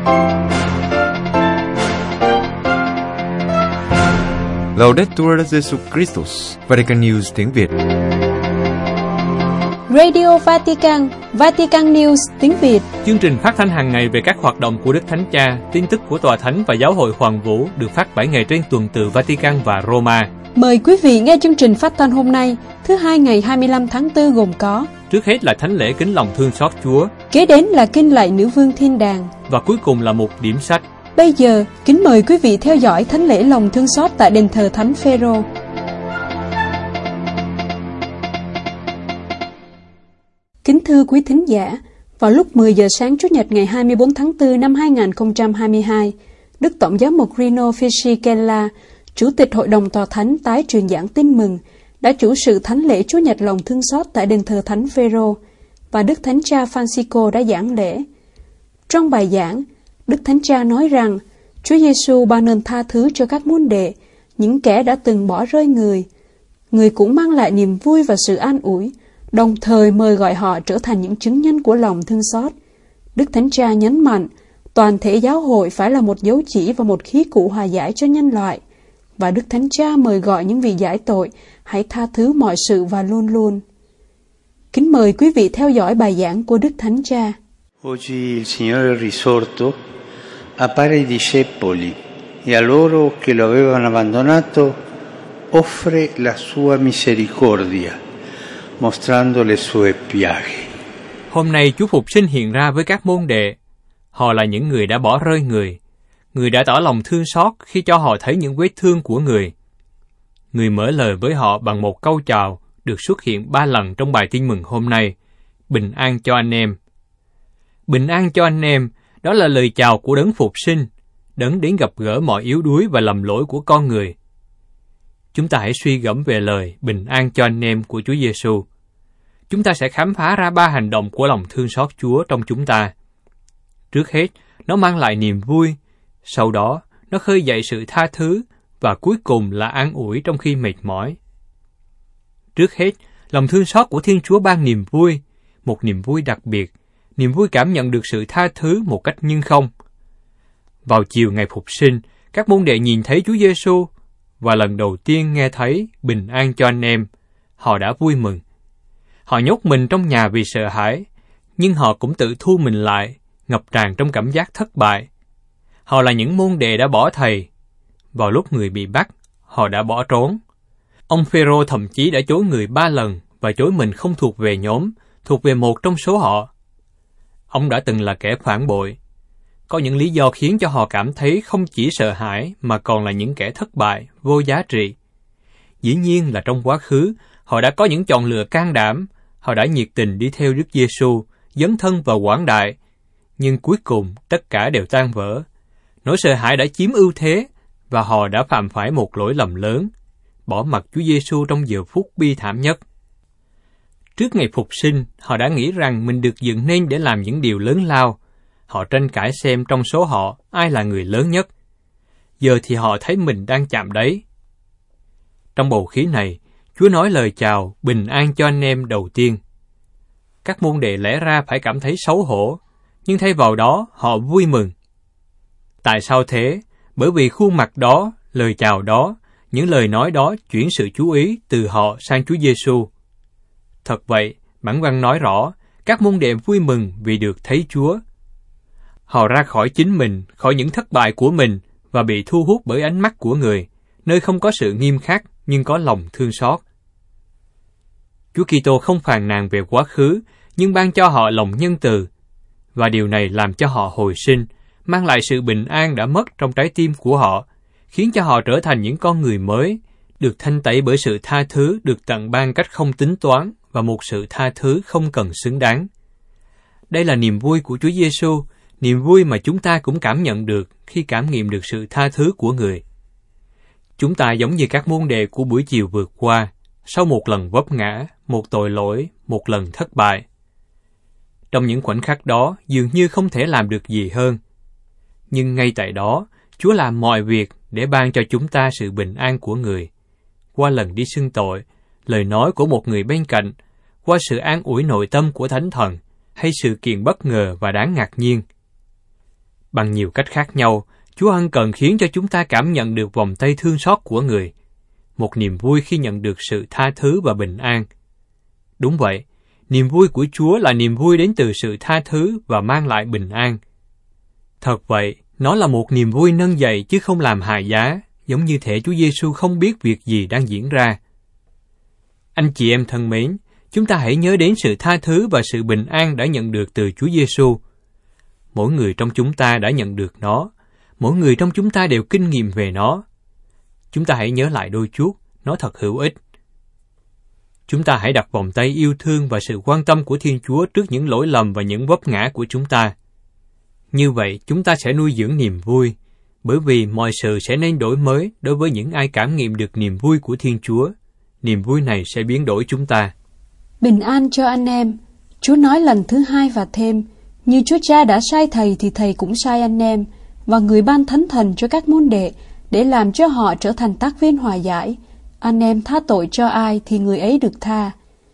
Laudetur Jesus Christus, Vatican News tiếng Việt. Radio Vatican, Vatican News tiếng Việt. Chương trình phát thanh hàng ngày về các hoạt động của Đức Thánh Cha, tin tức của Tòa Thánh và Giáo hội Hoàng Vũ được phát 7 ngày trên tuần từ Vatican và Roma. Mời quý vị nghe chương trình phát thanh hôm nay, thứ Hai ngày 25 tháng 4 gồm có: trước hết là thánh lễ kính lòng thương xót Chúa, kế đến là kinh lạy Nữ Vương Thiên Đàng, và cuối cùng là một điểm sách. Bây giờ, kính mời quý vị theo dõi thánh lễ lòng thương xót tại đền thờ Thánh Phêrô. Kính thưa quý thính giả, vào lúc 10 giờ sáng Chủ nhật ngày 24 tháng 4 năm 2022, Đức Tổng giám mục Rino Fisichella, Chủ tịch Hội đồng Tòa Thánh tái truyền giảng tin mừng, đã chủ sự thánh lễ Chúa Nhật lòng thương xót tại đền thờ Thánh Phêrô, và Đức Thánh Cha Francisco đã giảng lễ. Trong bài giảng, Đức Thánh Cha nói rằng Chúa Giêsu ban ơn tha thứ cho các môn đệ, những kẻ đã từng bỏ rơi Người. Người cũng mang lại niềm vui và sự an ủi, đồng thời mời gọi họ trở thành những chứng nhân của lòng thương xót. Đức Thánh Cha nhấn mạnh, toàn thể giáo hội phải là một dấu chỉ và một khí cụ hòa giải cho nhân loại. Và Đức Thánh Cha mời gọi những vị giải tội hãy tha thứ mọi sự và luôn luôn. Kính mời quý vị theo dõi bài giảng của Đức Thánh Cha. Oggi il Signore risorto appare ai discepoli e a loro che lo avevano abbandonato offre la sua misericordia, mostrando le sue piaghe. Hôm nay Chúa Phục Sinh hiện ra với các môn đệ. Họ là những người đã bỏ rơi Người. Người đã tỏ lòng thương xót khi cho họ thấy những vết thương của Người. Người mở lời với họ bằng một câu chào được xuất hiện 3 lần trong bài tin mừng hôm nay. Bình an cho anh em. Bình an cho anh em, đó là lời chào của Đấng Phục Sinh, Đấng đến gặp gỡ mọi yếu đuối và lầm lỗi của con người. Chúng ta hãy suy gẫm về lời bình an cho anh em của Chúa Giêsu. Chúng ta sẽ khám phá ra 3 hành động của lòng thương xót Chúa trong chúng ta. Trước hết, nó mang lại niềm vui, sau đó, nó khơi dậy sự tha thứ, và cuối cùng là an ủi trong khi mệt mỏi. Trước hết, lòng thương xót của Thiên Chúa ban niềm vui, một niềm vui đặc biệt, niềm vui cảm nhận được sự tha thứ một cách nhưng không. Vào chiều ngày Phục Sinh, các môn đệ nhìn thấy Chúa Giêsu và lần đầu tiên nghe thấy bình an cho anh em, họ đã vui mừng. Họ nhốt mình trong nhà vì sợ hãi, nhưng họ cũng tự thu mình lại, ngập tràn trong cảm giác thất bại. Họ là những môn đệ đã bỏ Thầy. Vào lúc Người bị bắt, họ đã bỏ trốn. Ông Phêrô thậm chí đã chối Người 3 lần và chối mình không thuộc về nhóm, thuộc về một trong số họ. Ông đã từng là kẻ phản bội. Có những lý do khiến cho họ cảm thấy không chỉ sợ hãi mà còn là những kẻ thất bại, vô giá trị. Dĩ nhiên là trong quá khứ, họ đã có những chọn lựa can đảm, họ đã nhiệt tình đi theo Đức Giêsu, dấn thân vào quảng đại, nhưng cuối cùng tất cả đều tan vỡ. Nỗi sợ hãi đã chiếm ưu thế và họ đã phạm phải một lỗi lầm lớn, bỏ mặc Chúa Giêsu trong giờ phút bi thảm nhất. Trước ngày Phục Sinh, họ đã nghĩ rằng mình được dựng nên để làm những điều lớn lao. Họ tranh cãi xem trong số họ ai là người lớn nhất. Giờ thì họ thấy mình đang chạm đáy. Trong bầu khí này, Chúa nói lời chào bình an cho anh em đầu tiên. Các môn đệ lẽ ra phải cảm thấy xấu hổ, nhưng thay vào đó họ vui mừng. Tại sao thế? Bởi vì khuôn mặt đó, lời chào đó, những lời nói đó chuyển sự chú ý từ họ sang Chúa Giêsu. Thật vậy, bản văn nói rõ, các môn đệ vui mừng vì được thấy Chúa. Họ ra khỏi chính mình, khỏi những thất bại của mình và bị thu hút bởi ánh mắt của Người, nơi không có sự nghiêm khắc nhưng có lòng thương xót. Chúa Kitô không phàn nàn về quá khứ, nhưng ban cho họ lòng nhân từ, và điều này làm cho họ hồi sinh, mang lại sự bình an đã mất trong trái tim của họ, khiến cho họ trở thành những con người mới, được thanh tẩy bởi sự tha thứ được tặng ban cách không tính toán và một sự tha thứ không cần xứng đáng. Đây là niềm vui của Chúa Giêsu, niềm vui mà chúng ta cũng cảm nhận được khi cảm nghiệm được sự tha thứ của Người. Chúng ta giống như các môn đệ của buổi chiều vượt qua, sau một lần vấp ngã, một tội lỗi, một lần thất bại. Trong những khoảnh khắc đó, dường như không thể làm được gì hơn. Nhưng ngay tại đó, Chúa làm mọi việc để ban cho chúng ta sự bình an của Người. Qua lần đi xưng tội, lời nói của một người bên cạnh, qua sự an ủi nội tâm của Thánh Thần, hay sự kiện bất ngờ và đáng ngạc nhiên. Bằng nhiều cách khác nhau, Chúa ân cần khiến cho chúng ta cảm nhận được vòng tay thương xót của Người, một niềm vui khi nhận được sự tha thứ và bình an. Đúng vậy, niềm vui của Chúa là niềm vui đến từ sự tha thứ và mang lại bình an. Thật vậy, nó là một niềm vui nâng dậy chứ không làm hại giá, giống như thể Chúa Giêsu không biết việc gì đang diễn ra. Anh chị em thân mến, chúng ta hãy nhớ đến sự tha thứ và sự bình an đã nhận được từ Chúa Giêsu. Mỗi người trong chúng ta đã nhận được nó, mỗi người trong chúng ta đều kinh nghiệm về nó. Chúng ta hãy nhớ lại đôi chút, nó thật hữu ích. Chúng ta hãy đặt vòng tay yêu thương và sự quan tâm của Thiên Chúa trước những lỗi lầm và những vấp ngã của chúng ta. Như vậy, chúng ta sẽ nuôi dưỡng niềm vui, bởi vì mọi sự sẽ nên đổi mới đối với những ai cảm nghiệm được niềm vui của Thiên Chúa. Niềm vui này sẽ biến đổi chúng ta. Bình an cho anh em. Chúa nói lần thứ hai và thêm, như Chúa Cha đã sai Thầy thì Thầy cũng sai anh em, và Người ban Thánh Thần cho các môn đệ, để làm cho họ trở thành tác viên hòa giải. Anh em tha tội cho ai thì người ấy được tha.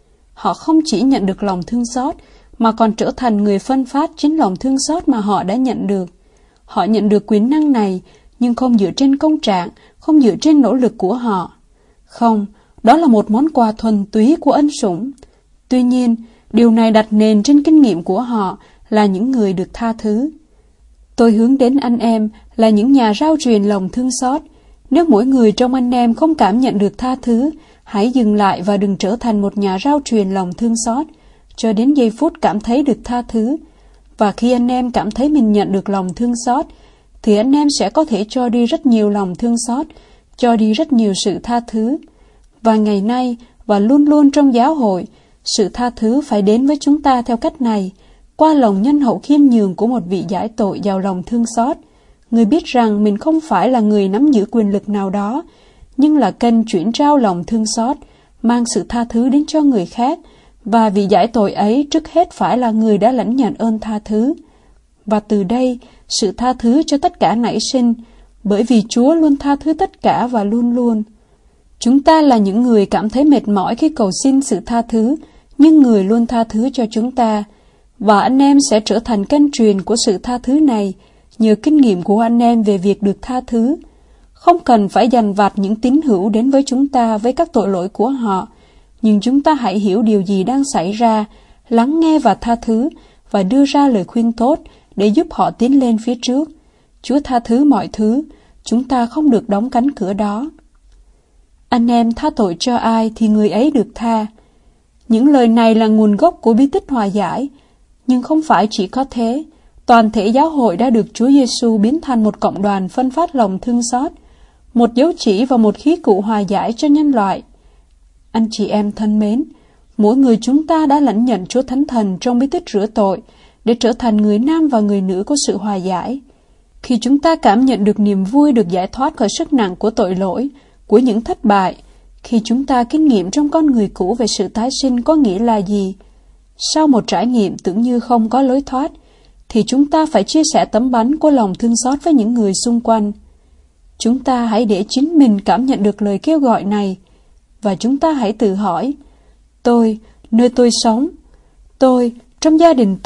Họ không chỉ nhận được lòng thương xót, mà còn trở thành người phân phát chính lòng thương xót mà họ đã nhận được. Họ nhận được quyền năng này, nhưng không dựa trên công trạng, không dựa trên nỗ lực của họ. Không, đó là một món quà thuần túy của ân sủng. Tuy nhiên, điều này đặt nền trên kinh nghiệm của họ là những người được tha thứ. Tôi hướng đến anh em là những nhà rao truyền lòng thương xót. Nếu mỗi người trong anh em không cảm nhận được tha thứ, hãy dừng lại và đừng trở thành một nhà rao truyền lòng thương xót, cho đến giây phút cảm thấy được tha thứ. Và khi anh em cảm thấy mình nhận được lòng thương xót, thì anh em sẽ có thể cho đi rất nhiều lòng thương xót, cho đi rất nhiều sự tha thứ. Và ngày nay, và luôn luôn trong giáo hội, sự tha thứ phải đến với chúng ta theo cách này, qua lòng nhân hậu khiêm nhường của một vị giải tội giàu lòng thương xót. Người biết rằng mình không phải là người nắm giữ quyền lực nào đó, nhưng là kênh chuyển trao lòng thương xót, mang sự tha thứ đến cho người khác, và vị giải tội ấy trước hết phải là người đã lãnh nhận ơn tha thứ. Và từ đây, sự tha thứ cho tất cả nảy sinh, bởi vì Chúa luôn tha thứ tất cả và luôn luôn. Chúng ta là những người cảm thấy mệt mỏi khi cầu xin sự tha thứ, nhưng Người luôn tha thứ cho chúng ta. Và anh em sẽ trở thành kênh truyền của sự tha thứ này, nhờ kinh nghiệm của anh em về việc được tha thứ. Không cần phải dằn vặt những tín hữu đến với chúng ta với các tội lỗi của họ, nhưng chúng ta hãy hiểu điều gì đang xảy ra, lắng nghe và tha thứ, và đưa ra lời khuyên tốt để giúp họ tiến lên phía trước. Chúa tha thứ mọi thứ, chúng ta không được đóng cánh cửa đó. Anh em tha tội cho ai thì người ấy được tha. Những lời này là nguồn gốc của bí tích hòa giải, nhưng không phải chỉ có thế. Toàn thể giáo hội đã được Chúa Giêsu biến thành một cộng đoàn phân phát lòng thương xót, một dấu chỉ và một khí cụ hòa giải cho nhân loại. Anh chị em thân mến, mỗi người chúng ta đã lãnh nhận Chúa Thánh Thần trong bí tích rửa tội để trở thành người nam và người nữ của sự hòa giải. Khi chúng ta cảm nhận được niềm vui được giải thoát khỏi sức nặng của tội lỗi, của những thất bại, khi chúng ta kinh nghiệm trong con người cũ về sự tái sinh có nghĩa là gì, sau một trải nghiệm tưởng như không có lối thoát, thì chúng ta phải chia sẻ tấm bánh của lòng thương xót với những người xung quanh. Chúng ta hãy để chính mình cảm nhận được lời kêu gọi này, và chúng ta hãy tự hỏi, tôi, nơi tôi sống, tôi, trong gia đình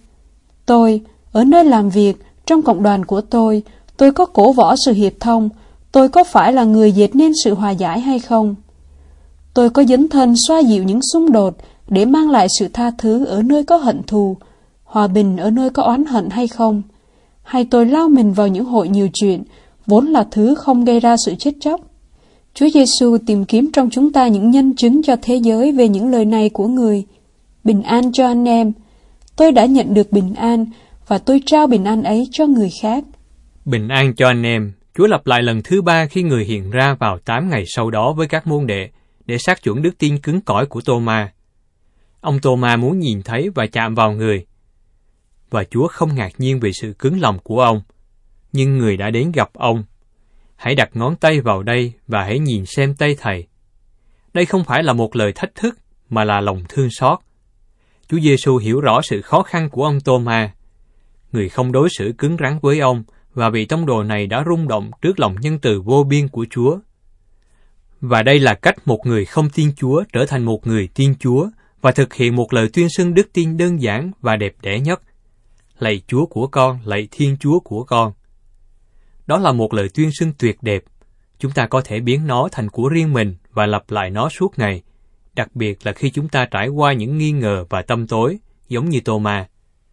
tôi, ở nơi làm việc, trong cộng đoàn của tôi có cổ võ sự hiệp thông, tôi có phải là người dệt nên sự hòa giải hay không? Tôi có dấn thân xoa dịu những xung đột để mang lại sự tha thứ ở nơi có hận thù, hòa bình ở nơi có oán hận hay không? Hay tôi lao mình vào những hội nhiều chuyện, vốn là thứ không gây ra sự chết chóc? Chúa Giêsu tìm kiếm trong chúng ta những nhân chứng cho thế giới về những lời này của Người. Bình an cho anh em. Tôi đã nhận được bình an, và tôi trao bình an ấy cho người khác. Bình an cho anh em. Chúa lặp lại lần thứ 3 khi Người hiện ra vào 8 ngày sau đó với các môn đệ, để xác chuẩn đức tin cứng cỏi của Tô-ma. Ông Tô-ma muốn nhìn thấy và chạm vào Người. Và Chúa không ngạc nhiên về sự cứng lòng của ông, nhưng Người đã đến gặp ông. Hãy đặt ngón tay vào đây và hãy nhìn xem tay Thầy. Đây không phải là một lời thách thức, mà là lòng thương xót. Chúa Giêsu hiểu rõ sự khó khăn của ông Tô-ma. Người không đối xử cứng rắn với ông, và vị tông đồ này đã rung động trước lòng nhân từ vô biên của Chúa. Và đây là cách một người không tin Chúa trở thành một người tin Chúa, và thực hiện một lời tuyên xưng đức tin đơn giản và đẹp đẽ nhất, lạy Chúa của con, lạy Thiên Chúa của con. Đó là một lời tuyên xưng tuyệt đẹp. Chúng ta có thể biến nó thành của riêng mình và lặp lại nó suốt ngày, đặc biệt là khi chúng ta trải qua những nghi ngờ và tâm tối, giống như Tô-ma.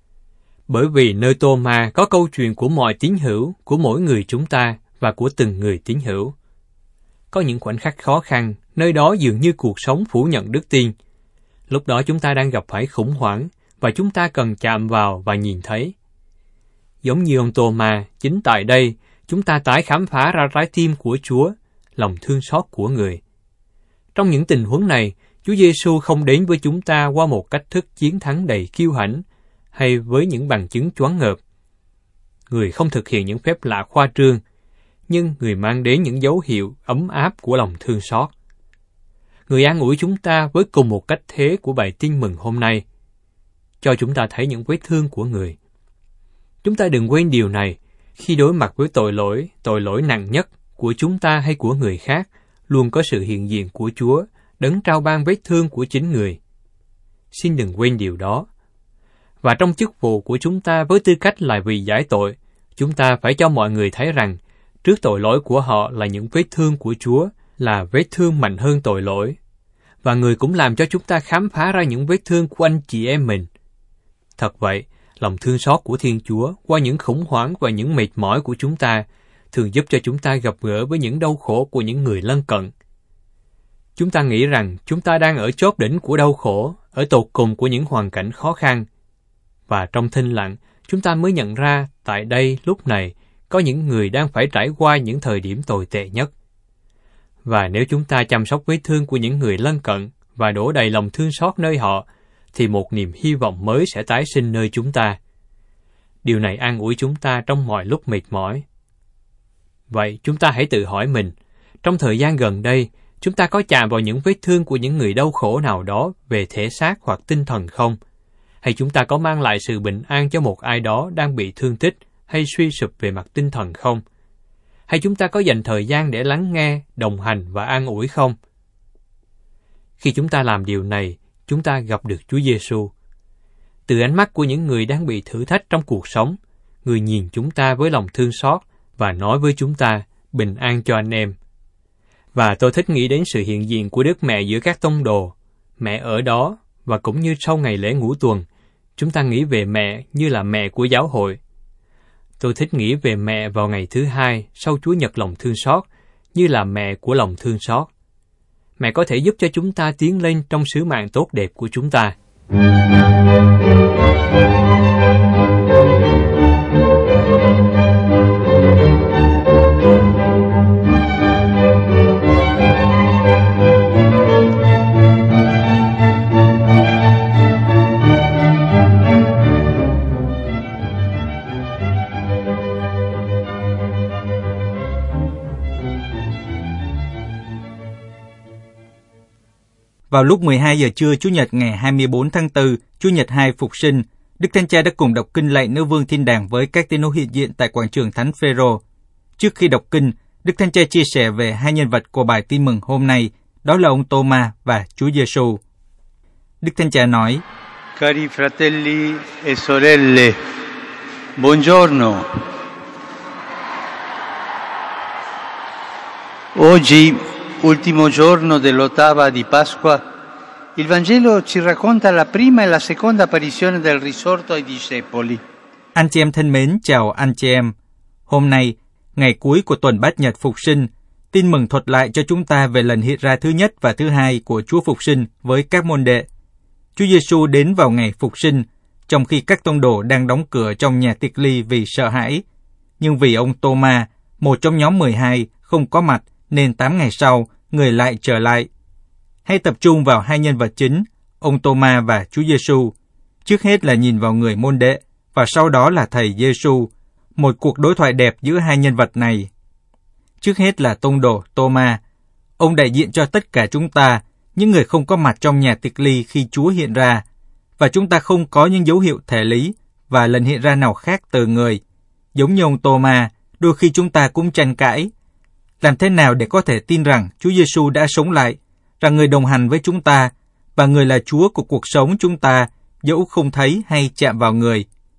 Bởi vì nơi Tô-ma có câu chuyện của mọi tín hữu, của mỗi người chúng ta và của từng người tín hữu. Có những khoảnh khắc khó khăn, nơi đó dường như cuộc sống phủ nhận đức tin. Lúc đó chúng ta đang gặp phải khủng hoảng, và chúng ta cần chạm vào và nhìn thấy. Giống như ông Tô-ma, chính tại đây, chúng ta tái khám phá ra trái tim của Chúa, lòng thương xót của người. Trong những tình huống này, Chúa Giêsu không đến với chúng ta qua một cách thức chiến thắng đầy kiêu hãnh, hay với những bằng chứng choáng ngợp. Người không thực hiện những phép lạ khoa trương, nhưng người mang đến những dấu hiệu ấm áp của lòng thương xót. Người an ủi chúng ta với cùng một cách thế của bài tin mừng hôm nay, cho chúng ta thấy những vết thương của người. Chúng ta đừng quên điều này, khi đối mặt với tội lỗi nặng nhất của chúng ta hay của người khác, luôn có sự hiện diện của Chúa, đấng trao ban vết thương của chính người. Xin đừng quên điều đó. Và trong chức vụ của chúng ta với tư cách là vì giải tội, chúng ta phải cho mọi người thấy rằng, trước tội lỗi của họ là những vết thương của Chúa, là vết thương mạnh hơn tội lỗi. Và người cũng làm cho chúng ta khám phá ra những vết thương của anh chị em mình. Thật vậy, lòng thương xót của Thiên Chúa qua những khủng hoảng và những mệt mỏi của chúng ta thường giúp cho chúng ta gặp gỡ với những đau khổ của những người lân cận. Chúng ta nghĩ rằng chúng ta đang ở chóp đỉnh của đau khổ, ở tột cùng của những hoàn cảnh khó khăn. Và trong thinh lặng, chúng ta mới nhận ra tại đây lúc này có những người đang phải trải qua những thời điểm tồi tệ nhất. Và nếu chúng ta chăm sóc vết thương của những người lân cận và đổ đầy lòng thương xót nơi họ, thì một niềm hy vọng mới sẽ tái sinh nơi chúng ta. Điều này an ủi chúng ta trong mọi lúc mệt mỏi. Vậy chúng ta hãy tự hỏi mình, trong thời gian gần đây, chúng ta có chạm vào những vết thương của những người đau khổ nào đó về thể xác hoặc tinh thần không? Hay chúng ta có mang lại sự bình an cho một ai đó đang bị thương tích hay suy sụp về mặt tinh thần không? Hay chúng ta có dành thời gian để lắng nghe, đồng hành và an ủi không? Khi chúng ta làm điều này, chúng ta gặp được Chúa Giêsu. Từ ánh mắt của những người đang bị thử thách trong cuộc sống, người nhìn chúng ta với lòng thương xót và nói với chúng ta, bình an cho anh em. Và tôi thích nghĩ đến sự hiện diện của Đức Mẹ giữa các tông đồ. Mẹ ở đó, và cũng như sau ngày lễ Ngũ Tuần, chúng ta nghĩ về mẹ như là mẹ của giáo hội. Tôi thích nghĩ về mẹ vào ngày thứ hai sau Chúa Nhật lòng thương xót, như là mẹ của lòng thương xót. Mẹ có thể giúp cho chúng ta tiến lên trong sứ mạng tốt đẹp của chúng ta. Vào lúc 12 giờ trưa Chủ nhật ngày 24 tháng 4, Chủ nhật 2 Phục sinh, Đức Thánh Cha đã cùng đọc kinh lạy Nữ Vương Thiên Đàng với các tín hữu hiện diện tại quảng trường Thánh Phêrô. Trước khi đọc kinh, Đức Thánh Cha chia sẻ về hai nhân vật của bài tin mừng hôm nay, đó là ông Tô-ma và Chúa Giêsu. Đức Thánh Cha nói: Cari fratelli e sorelle, buongiorno. Oggi, ultimo giorno dell'ottava di Pasqua, il Vangelo ci racconta la prima e la seconda apparizione del risorto ai discepoli. Anh chị em thân mến, chào anh chị em. Hôm nay, ngày cuối của tuần Bát Nhật Phục sinh, tin mừng thuật lại cho chúng ta về lần hiện ra thứ nhất và thứ hai của Chúa Phục sinh với các môn đệ. Chúa Giêsu đến vào ngày Phục sinh, trong khi các tông đồ đang đóng cửa trong nhà tiệc ly vì sợ hãi. Nhưng vì ông Tô-ma, một trong nhóm 12, không có mặt, nên 8 ngày sau, người lại trở lại. Hãy tập trung vào hai nhân vật chính, ông Tô-ma và Chúa Giêsu. Trước hết là nhìn vào người môn đệ, và sau đó là Thầy Giêsu, một cuộc đối thoại đẹp giữa hai nhân vật này. Trước hết là tông đồ Tô-ma. Ông đại diện cho tất cả chúng ta, những người không có mặt trong nhà tiệc ly khi Chúa hiện ra, và chúng ta không có những dấu hiệu thể lý và lần hiện ra nào khác từ người. Giống như ông Tô-ma, đôi khi chúng ta cũng tranh cãi. Làm thế nào để có thể tin rằng Chúa Giêsu đã sống lại, rằng người đồng hành với chúng ta, và người là Chúa của cuộc sống chúng ta, dẫu không thấy hay chạm vào người?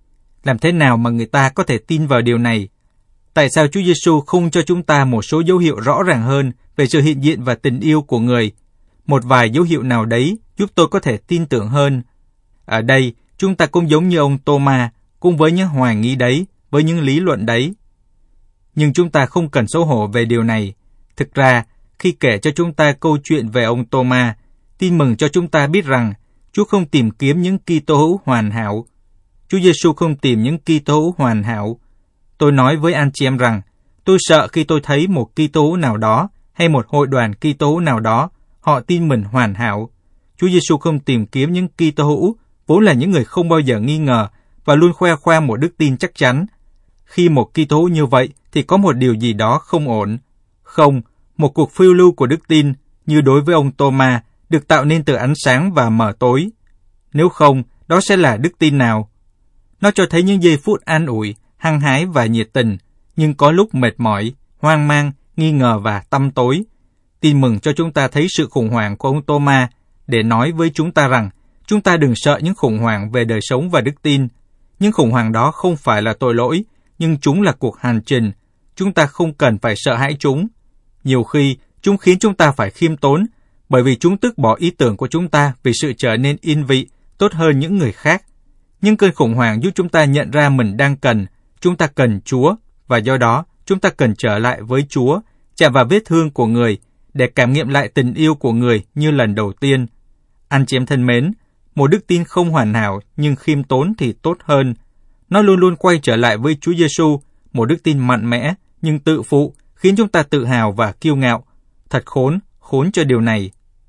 Làm thế nào mà người ta có thể tin vào điều này? Tại sao Chúa Giêsu không cho chúng ta một số dấu hiệu rõ ràng hơn về sự hiện diện và tình yêu của người? Một vài dấu hiệu nào đấy giúp tôi có thể tin tưởng hơn. Ở đây, chúng ta cũng giống như ông Tô-ma, cũng với những hoài nghi đấy, với những lý luận đấy. Nhưng chúng ta không cần xấu hổ về điều này. Thực ra, khi kể cho chúng ta câu chuyện về ông Tô-ma, tin mừng cho chúng ta biết rằng Chúa không tìm kiếm những Kitô hữu hoàn hảo. Chúa Giêsu không tìm những Kitô hữu hoàn hảo. Tôi nói với anh chị em rằng, tôi sợ khi tôi thấy một Kitô hữu nào đó hay một hội đoàn Kitô hữu nào đó, họ tin mình hoàn hảo. Chúa Giêsu không tìm kiếm những Kitô hữu vốn là những người không bao giờ nghi ngờ và luôn khoe khoang một đức tin chắc chắn. Khi một Kitô hữu như vậy thì có một điều gì đó không ổn. Không, một cuộc phiêu lưu của đức tin như đối với ông Tô-ma được tạo nên từ ánh sáng và mờ tối. Nếu không, đó sẽ là đức tin nào? Nó cho thấy những giây phút an ủi, hăng hái và nhiệt tình, nhưng có lúc mệt mỏi, hoang mang, nghi ngờ và tăm tối. Tin mừng cho chúng ta thấy sự khủng hoảng của ông Tô-ma để nói với chúng ta rằng chúng ta đừng sợ những khủng hoảng về đời sống và đức tin. Những khủng hoảng đó không phải là tội lỗi, nhưng chúng là cuộc hành trình. Chúng ta không cần phải sợ hãi chúng. Nhiều khi, chúng khiến chúng ta phải khiêm tốn, bởi vì chúng tước bỏ ý tưởng của chúng ta vì sự trở nên yên vị, tốt hơn những người khác. Nhưng cơn khủng hoảng giúp chúng ta nhận ra mình đang cần, chúng ta cần Chúa, và do đó chúng ta cần trở lại với Chúa, chạm vào vết thương của người, để cảm nghiệm lại tình yêu của người như lần đầu tiên. Anh chị em thân mến, một đức tin không hoàn hảo nhưng khiêm tốn thì tốt hơn. Nó luôn luôn quay trở lại với Chúa Giêsu, một đức tin mạnh mẽ nhưng tự phụ, khiến chúng ta tự hào và kiêu ngạo. Thật khốn cho điều này.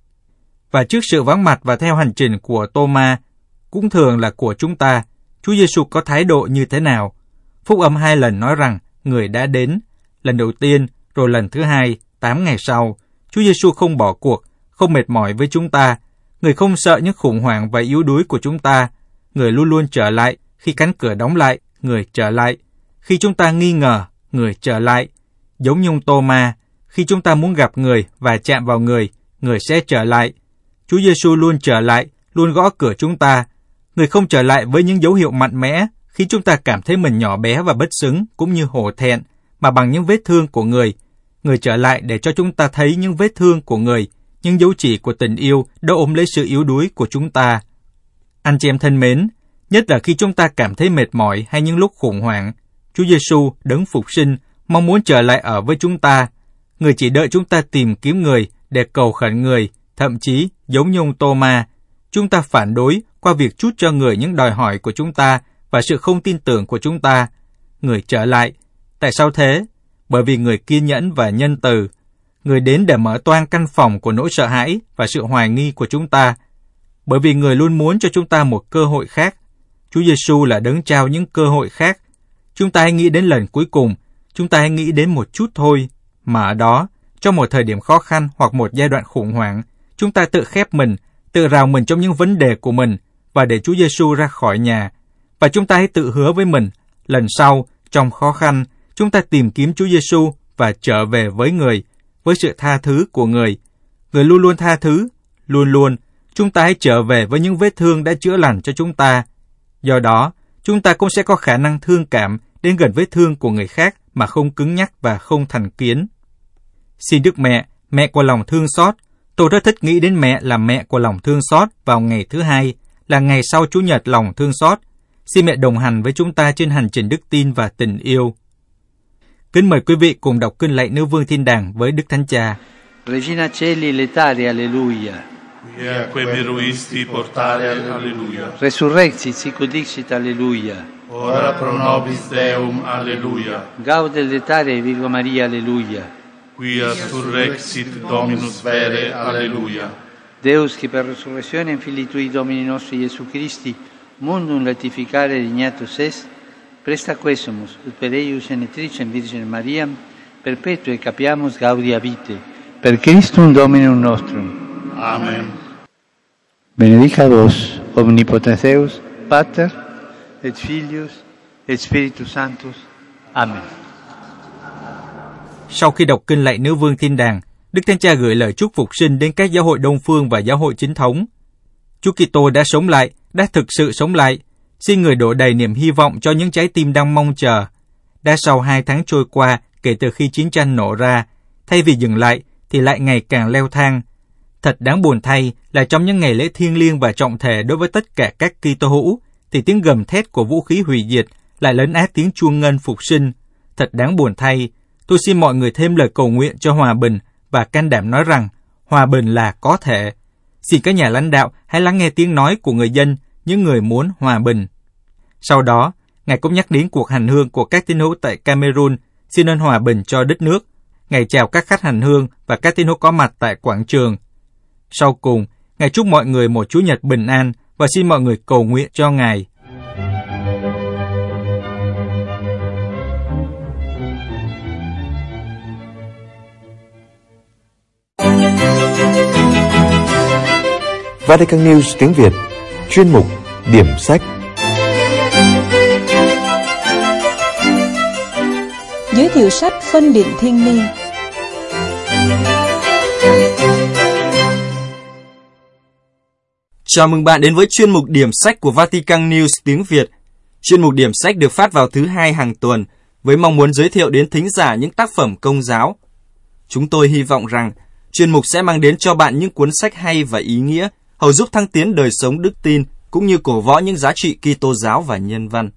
Và trước sự vắng mặt và theo hành trình của Tô-ma, cũng thường là của chúng ta, Chúa Giêsu có thái độ như thế nào? Phúc âm 2 lần nói rằng người đã đến, lần đầu tiên, rồi lần thứ hai, 8 ngày sau. Chúa Giêsu không bỏ cuộc, không mệt mỏi với chúng ta. Người không sợ những khủng hoảng và yếu đuối của chúng ta. Người luôn luôn trở lại. Khi cánh cửa đóng lại, người trở lại. Khi chúng ta nghi ngờ, người trở lại. Giống như ông Tô-ma, khi chúng ta muốn gặp người và chạm vào người, người sẽ trở lại. Chúa Giêsu luôn trở lại, luôn gõ cửa chúng ta. Người không trở lại với những dấu hiệu mạnh mẽ, khi chúng ta cảm thấy mình nhỏ bé và bất xứng, cũng như hổ thẹn, mà bằng những vết thương của người. Người trở lại để cho chúng ta thấy những vết thương của người, những dấu chỉ của tình yêu đã ôm lấy sự yếu đuối của chúng ta. Anh chị em thân mến, nhất là khi chúng ta cảm thấy mệt mỏi hay những lúc khủng hoảng, Chúa Giêsu đấng phục sinh mong muốn trở lại ở với chúng ta. Người chỉ đợi chúng ta tìm kiếm người để cầu khẩn người, thậm chí giống như ông Tô-ma, chúng ta phản đối qua việc trút cho người những đòi hỏi của chúng ta và sự không tin tưởng của chúng ta. Người trở lại. Tại sao thế? Bởi vì người kiên nhẫn và nhân từ. Người đến để mở toang căn phòng của nỗi sợ hãi và sự hoài nghi của chúng ta. Bởi vì người luôn muốn cho chúng ta một cơ hội khác. Chúa Giêsu là đấng trao những cơ hội khác. Chúng ta hãy nghĩ đến lần cuối cùng. Chúng ta hãy nghĩ đến một chút thôi. Mà ở đó, trong một thời điểm khó khăn hoặc một giai đoạn khủng hoảng, chúng ta tự khép mình, tự rào mình trong những vấn đề của mình và để Chúa Giêsu ra khỏi nhà. Và chúng ta hãy tự hứa với mình, lần sau, trong khó khăn, chúng ta tìm kiếm Chúa Giêsu và trở về với người, với sự tha thứ của người. Người luôn luôn tha thứ, luôn luôn. Chúng ta hãy trở về với những vết thương đã chữa lành cho chúng ta. Do đó, chúng ta cũng sẽ có khả năng thương cảm đến gần vết thương của người khác mà không cứng nhắc và không thành kiến. Xin Đức Mẹ, mẹ của lòng thương xót, tôi rất thích nghĩ đến mẹ là mẹ của lòng thương xót vào ngày thứ hai, là ngày sau Chủ nhật lòng thương xót. Xin mẹ đồng hành với chúng ta trên hành trình đức tin và tình yêu. Kính mời quý vị cùng đọc kinh lạy Nữ Vương Thiên Đàng với Đức Thánh Cha. Regina Celi letare, alleluia. Quia quem eruisti portare, alleluia. Resurrexit sicut dixit, alleluia. Ora pro nobis Deum, alleluia. Gaude letare, Virgo Maria, alleluia. Quia surrexit Dominus vere, alleluia. Deus, qui per resurrectionem Filii Tui Domini nostri Iesu Christi, mundum latificare dignatus est, presta quesumus, ut per eius genetricem Virginem Mariam, perpetue capiamus gaudia vitae, per Christum Dominum nostrum. Amen. Benedicat vos, omnipotens Deus, Pater, et Filius, et Spiritus Sanctus. Amen. Sau khi đọc kinh lạy Nữ Vương Thiên Đàng, Đức Thánh Cha gửi lời chúc phục sinh đến các giáo hội Đông Phương và giáo hội chính thống. Chúa Kitô đã sống lại, đã thực sự sống lại. Xin Người đổ đầy niềm hy vọng cho những trái tim đang mong chờ. Đã sau 2 tháng trôi qua kể từ khi chiến tranh nổ ra, thay vì dừng lại thì lại ngày càng leo thang. Thật đáng buồn thay là trong những ngày lễ thiêng liêng và trọng thể đối với tất cả các Kitô hữu, thì tiếng gầm thét của vũ khí hủy diệt lại lấn át tiếng chuông ngân phục sinh. Thật đáng buồn thay, tôi xin mọi người thêm lời cầu nguyện cho hòa bình và can đảm nói rằng hòa bình là có thể. Xin các nhà lãnh đạo hãy lắng nghe tiếng nói của người dân, những người muốn hòa bình. Sau đó, Ngài cũng nhắc đến cuộc hành hương của các tín hữu tại Cameroon, xin ơn hòa bình cho đất nước. Ngài chào các khách hành hương và các tín hữu có mặt tại quảng trường. Sau cùng, Ngài chúc mọi người một Chủ nhật bình an và xin mọi người cầu nguyện cho Ngài. Vatican News tiếng Việt, chuyên mục Điểm sách. Giới thiệu sách Phân định thiêng liêng. Chào mừng bạn đến với chuyên mục Điểm sách của Vatican News tiếng Việt. Chuyên mục Điểm sách được phát vào thứ 2 hàng tuần với mong muốn giới thiệu đến thính giả những tác phẩm công giáo. Chúng tôi hy vọng rằng chuyên mục sẽ mang đến cho bạn những cuốn sách hay và ý nghĩa, hầu giúp thăng tiến đời sống đức tin cũng như cổ võ những giá trị Kitô giáo và nhân văn.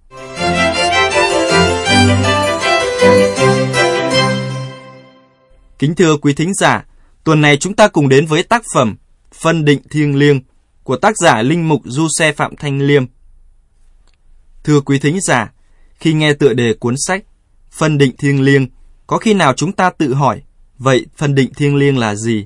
Kính thưa quý thính giả, tuần này chúng ta cùng đến với tác phẩm Phân định thiêng liêng của tác giả linh mục Giuse Phạm Thanh Liêm. Thưa quý thính giả, khi nghe tựa đề cuốn sách Phân định thiêng liêng, có khi nào chúng ta tự hỏi, vậy phân định thiêng liêng là gì?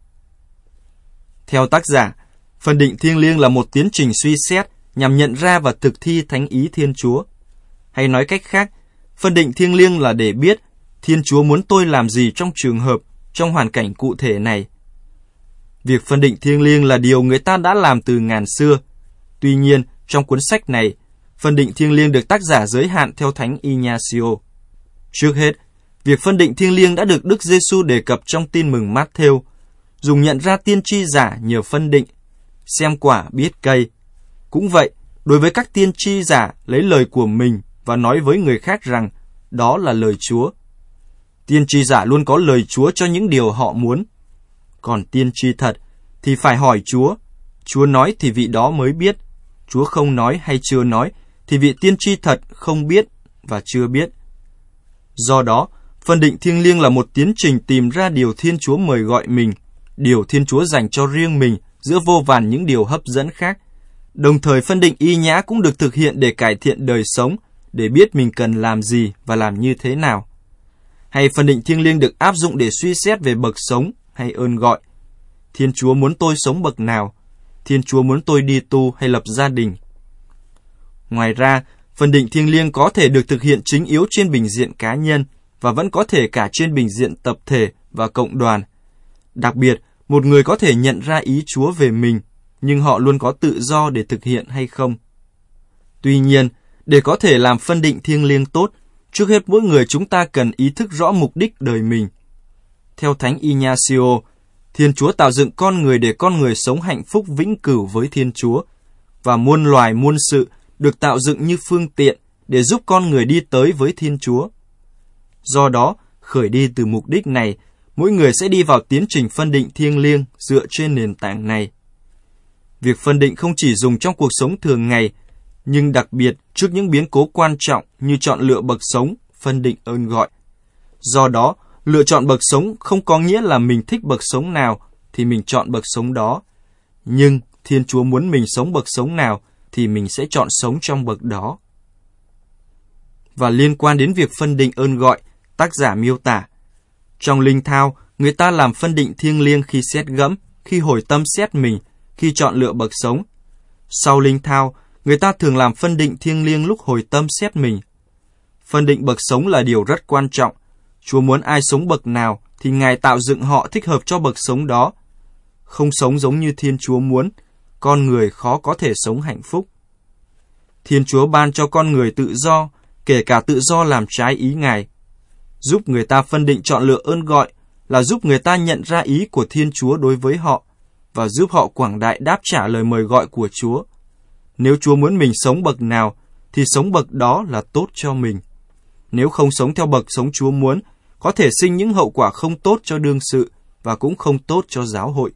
Theo tác giả, phân định thiêng liêng là một tiến trình suy xét nhằm nhận ra và thực thi thánh ý Thiên Chúa. Hay nói cách khác, phân định thiêng liêng là để biết Thiên Chúa muốn tôi làm gì trong trường hợp, trong hoàn cảnh cụ thể này. Việc phân định thiêng liêng là điều người ta đã làm từ ngàn xưa. Tuy nhiên, trong cuốn sách này, phân định thiêng liêng được tác giả giới hạn theo Thánh Ignacio. Trước hết, việc phân định thiêng liêng đã được Đức Giêsu đề cập trong Tin mừng Mát-thêu, dùng nhận ra tiên tri giả nhờ phân định, xem quả biết cây. Cũng vậy, đối với các tiên tri giả lấy lời của mình và nói với người khác rằng đó là lời Chúa. Tiên tri giả luôn có lời Chúa cho những điều họ muốn. Còn tiên tri thật thì phải hỏi Chúa. Chúa nói thì vị đó mới biết. Chúa không nói hay chưa nói thì vị tiên tri thật không biết và chưa biết. Do đó, phân định thiêng liêng là một tiến trình tìm ra điều Thiên Chúa mời gọi mình, điều Thiên Chúa dành cho riêng mình giữa vô vàn những điều hấp dẫn khác. Đồng thời phân định y nhã cũng được thực hiện để cải thiện đời sống, để biết mình cần làm gì và làm như thế nào. Hay phân định thiêng liêng được áp dụng để suy xét về bậc sống hay ơn gọi. Thiên Chúa muốn tôi sống bậc nào? Thiên Chúa muốn tôi đi tu hay lập gia đình? Ngoài ra, phân định thiêng liêng có thể được thực hiện chính yếu trên bình diện cá nhân và vẫn có thể cả trên bình diện tập thể và cộng đoàn. Đặc biệt, một người có thể nhận ra ý Chúa về mình, nhưng họ luôn có tự do để thực hiện hay không. Tuy nhiên, để có thể làm phân định thiêng liêng tốt, trước hết mỗi người chúng ta cần ý thức rõ mục đích đời mình. Theo Thánh Ignacio, Thiên Chúa tạo dựng con người để con người sống hạnh phúc vĩnh cửu với Thiên Chúa, và muôn loài muôn sự được tạo dựng như phương tiện để giúp con người đi tới với Thiên Chúa. Do đó, khởi đi từ mục đích này, mỗi người sẽ đi vào tiến trình phân định thiêng liêng dựa trên nền tảng này. Việc phân định không chỉ dùng trong cuộc sống thường ngày, nhưng đặc biệt trước những biến cố quan trọng như chọn lựa bậc sống, phân định ơn gọi. Do đó, lựa chọn bậc sống không có nghĩa là mình thích bậc sống nào thì mình chọn bậc sống đó. Nhưng Thiên Chúa muốn mình sống bậc sống nào thì mình sẽ chọn sống trong bậc đó. Và liên quan đến việc phân định ơn gọi, tác giả miêu tả, trong linh thao, người ta làm phân định thiêng liêng khi xét gẫm, khi hồi tâm xét mình, khi chọn lựa bậc sống. Sau linh thao, người ta thường làm phân định thiêng liêng lúc hồi tâm xét mình. Phân định bậc sống là điều rất quan trọng. Chúa muốn ai sống bậc nào thì Ngài tạo dựng họ thích hợp cho bậc sống đó. Không sống giống như Thiên Chúa muốn, con người khó có thể sống hạnh phúc. Thiên Chúa ban cho con người tự do, kể cả tự do làm trái ý Ngài. Giúp người ta phân định chọn lựa ơn gọi là giúp người ta nhận ra ý của Thiên Chúa đối với họ và giúp họ quảng đại đáp trả lời mời gọi của Chúa. Nếu Chúa muốn mình sống bậc nào, thì sống bậc đó là tốt cho mình. Nếu không sống theo bậc sống Chúa muốn, có thể sinh những hậu quả không tốt cho đương sự và cũng không tốt cho giáo hội.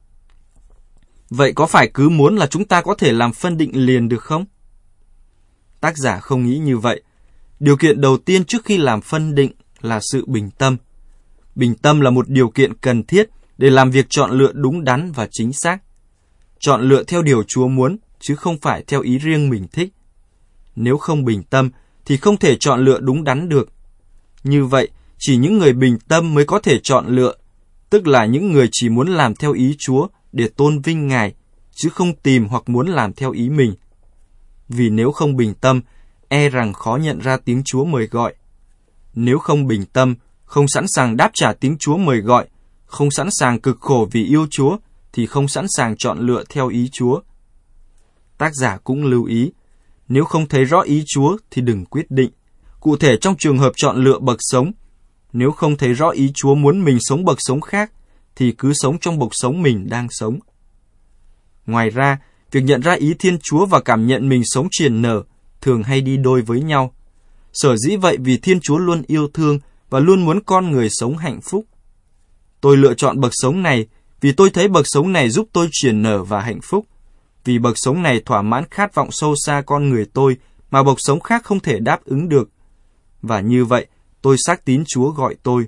Vậy có phải cứ muốn là chúng ta có thể làm phân định liền được không? Tác giả không nghĩ như vậy. Điều kiện đầu tiên trước khi làm phân định là sự bình tâm. Bình tâm là một điều kiện cần thiết để làm việc chọn lựa đúng đắn và chính xác. Chọn lựa theo điều Chúa muốn, chứ không phải theo ý riêng mình thích. Nếu không bình tâm, thì không thể chọn lựa đúng đắn được. Như vậy, chỉ những người bình tâm mới có thể chọn lựa, tức là những người chỉ muốn làm theo ý Chúa để tôn vinh Ngài, chứ không tìm hoặc muốn làm theo ý mình. Vì nếu không bình tâm, e rằng khó nhận ra tiếng Chúa mời gọi. Nếu không bình tâm, không sẵn sàng đáp trả tiếng Chúa mời gọi, không sẵn sàng cực khổ vì yêu Chúa, thì không sẵn sàng chọn lựa theo ý Chúa. Tác giả cũng lưu ý, nếu không thấy rõ ý Chúa thì đừng quyết định. Cụ thể trong trường hợp chọn lựa bậc sống, nếu không thấy rõ ý Chúa muốn mình sống bậc sống khác, thì cứ sống trong bậc sống mình đang sống. Ngoài ra, việc nhận ra ý Thiên Chúa và cảm nhận mình sống triển nở thường hay đi đôi với nhau. Sở dĩ vậy vì Thiên Chúa luôn yêu thương và luôn muốn con người sống hạnh phúc. Tôi lựa chọn bậc sống này vì tôi thấy bậc sống này giúp tôi triển nở và hạnh phúc. Vì bậc sống này thỏa mãn khát vọng sâu xa con người tôi mà bậc sống khác không thể đáp ứng được. Và như vậy, tôi xác tín Chúa gọi tôi.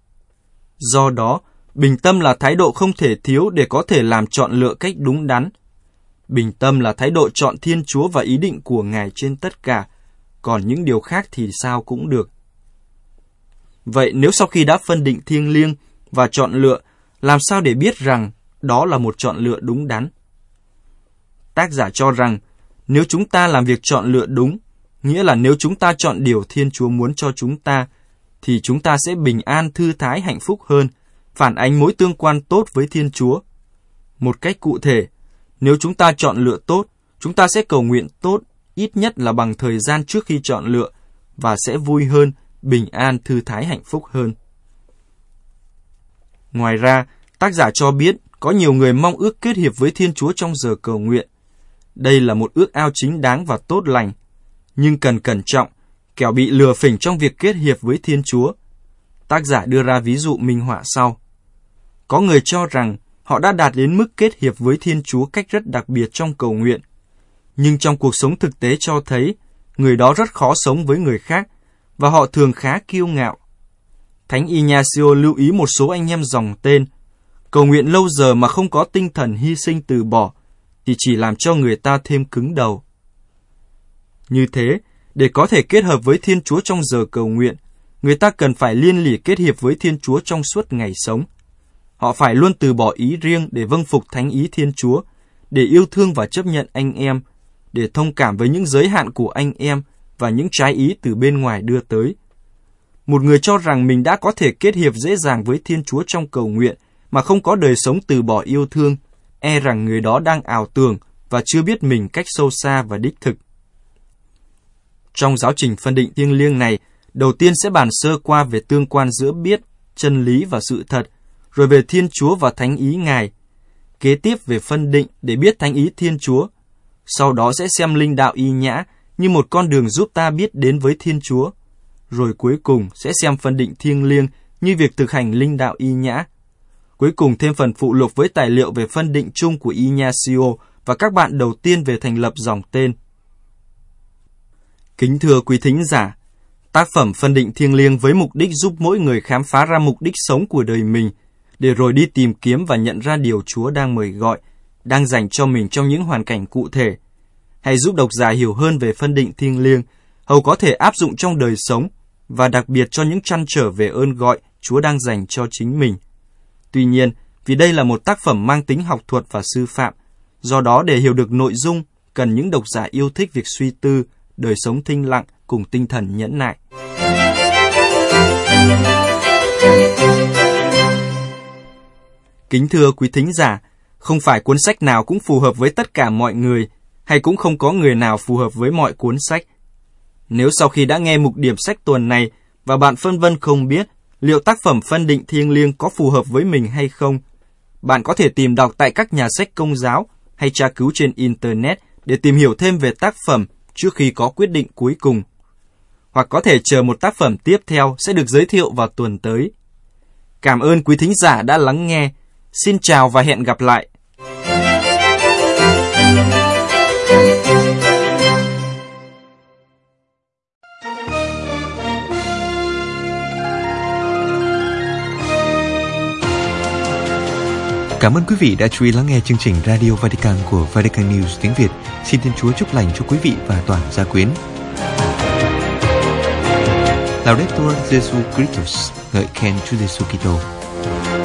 Do đó, bình tâm là thái độ không thể thiếu để có thể làm chọn lựa cách đúng đắn. Bình tâm là thái độ chọn Thiên Chúa và ý định của Ngài trên tất cả, còn những điều khác thì sao cũng được. Vậy nếu sau khi đã phân định thiêng liêng và chọn lựa, làm sao để biết rằng đó là một chọn lựa đúng đắn? Tác giả cho rằng, nếu chúng ta làm việc chọn lựa đúng, nghĩa là nếu chúng ta chọn điều Thiên Chúa muốn cho chúng ta, thì chúng ta sẽ bình an, thư thái, hạnh phúc hơn, phản ánh mối tương quan tốt với Thiên Chúa. Một cách cụ thể, nếu chúng ta chọn lựa tốt, chúng ta sẽ cầu nguyện tốt, ít nhất là bằng thời gian trước khi chọn lựa, và sẽ vui hơn, bình an, thư thái, hạnh phúc hơn. Ngoài ra, tác giả cho biết có nhiều người mong ước kết hiệp với Thiên Chúa trong giờ cầu nguyện. Đây là một ước ao chính đáng và tốt lành, nhưng cần cẩn trọng, kẻo bị lừa phỉnh trong việc kết hiệp với Thiên Chúa. Tác giả đưa ra ví dụ minh họa sau. Có người cho rằng họ đã đạt đến mức kết hiệp với Thiên Chúa cách rất đặc biệt trong cầu nguyện, nhưng trong cuộc sống thực tế cho thấy người đó rất khó sống với người khác và họ thường khá kiêu ngạo. Thánh Ignacio lưu ý một số anh em dòng tên, cầu nguyện lâu giờ mà không có tinh thần hy sinh từ bỏ thì chỉ làm cho người ta thêm cứng đầu. Như thế, để có thể kết hợp với Thiên Chúa trong giờ cầu nguyện, người ta cần phải liên lỉ kết hiệp với Thiên Chúa trong suốt ngày sống. Họ phải luôn từ bỏ ý riêng để vâng phục thánh ý Thiên Chúa, để yêu thương và chấp nhận anh em, để thông cảm với những giới hạn của anh em và những trái ý từ bên ngoài đưa tới. Một người cho rằng mình đã có thể kết hiệp dễ dàng với Thiên Chúa trong cầu nguyện mà không có đời sống từ bỏ yêu thương, e rằng người đó đang ảo tưởng và chưa biết mình cách sâu xa và đích thực. Trong giáo trình phân định thiêng liêng này, đầu tiên sẽ bàn sơ qua về tương quan giữa biết, chân lý và sự thật, rồi về Thiên Chúa và thánh ý Ngài. Kế tiếp về phân định để biết thánh ý Thiên Chúa. Sau đó sẽ xem linh đạo y nhã như một con đường giúp ta biết đến với Thiên Chúa. Rồi cuối cùng sẽ xem phân định thiêng liêng như việc thực hành linh đạo y nhã. Cuối cùng thêm phần phụ lục với tài liệu về phân định chung của Ignacio và các bạn đầu tiên về thành lập dòng tên. Kính thưa quý thính giả, tác phẩm phân định thiêng liêng với mục đích giúp mỗi người khám phá ra mục đích sống của đời mình, để rồi đi tìm kiếm và nhận ra điều Chúa đang mời gọi, đang dành cho mình trong những hoàn cảnh cụ thể. Hay giúp độc giả hiểu hơn về phân định thiêng liêng, hầu có thể áp dụng trong đời sống, và đặc biệt cho những trăn trở về ơn gọi Chúa đang dành cho chính mình. Tuy nhiên, vì đây là một tác phẩm mang tính học thuật và sư phạm, do đó để hiểu được nội dung, cần những độc giả yêu thích việc suy tư, đời sống thinh lặng cùng tinh thần nhẫn nại. Kính thưa quý thính giả, không phải cuốn sách nào cũng phù hợp với tất cả mọi người, hay cũng không có người nào phù hợp với mọi cuốn sách. Nếu sau khi đã nghe mục điểm sách tuần này và bạn phân vân không biết liệu tác phẩm phân định thiêng liêng có phù hợp với mình hay không, bạn có thể tìm đọc tại các nhà sách Công giáo hay tra cứu trên Internet để tìm hiểu thêm về tác phẩm trước khi có quyết định cuối cùng. Hoặc có thể chờ một tác phẩm tiếp theo sẽ được giới thiệu vào tuần tới. Cảm ơn quý thính giả đã lắng nghe. Xin chào và hẹn gặp lại. Cảm ơn quý vị đã chú ý lắng nghe chương trình Radio Vatican của Vatican News tiếng Việt. Xin Thiên Chúa chúc lành cho quý vị và toàn gia quyến. Laudetur Jesu Christus, ngợi khen Chúa Giêsu Kitô.